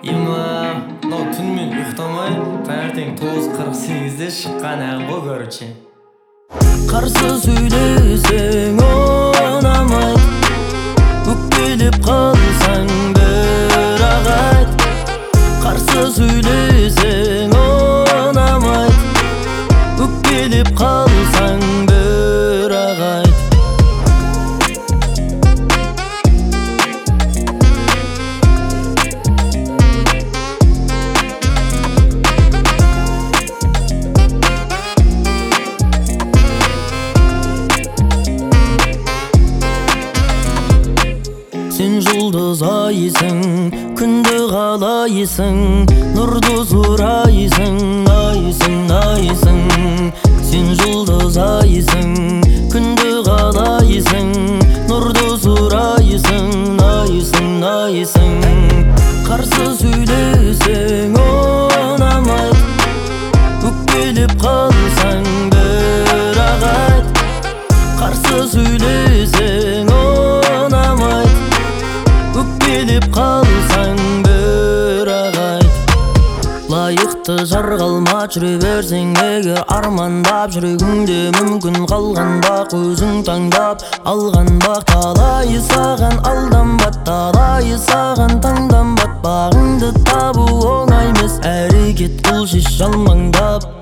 Мынау түнімен ұйықтамай таңертең 9:48-де шыққан ән ғой, короче. Қарсы сөйлесең ұнамай, өкпелеп қалсаң бірақ айт. Қарсы сөйлесең ұнамай, өкпелеп қалсаң бірақ айт. Сен жұлдыз айсың, күнді қалайсың, нұрды сұрайсың, айсың. Сен жұлдыз айсың, күнді қалайсың, нұрды сұрайсың, айсың. Қарсы сөйлесең ұнамай, өкпелеп қалсаң бірақ айт. Қарсы сөйлесең ұнамай, өкпелеп қалсаң бірақ айт. Лайықты жарға алма жүре берсең егер, армандап жүрегіңде мүмкін қалғанда көзің таңдап алған бақ. Талайы саған алданбат, талайы саған таңданбат. Бағыңды табу оңай емес, әрекет қыл шеш жалмаңдап.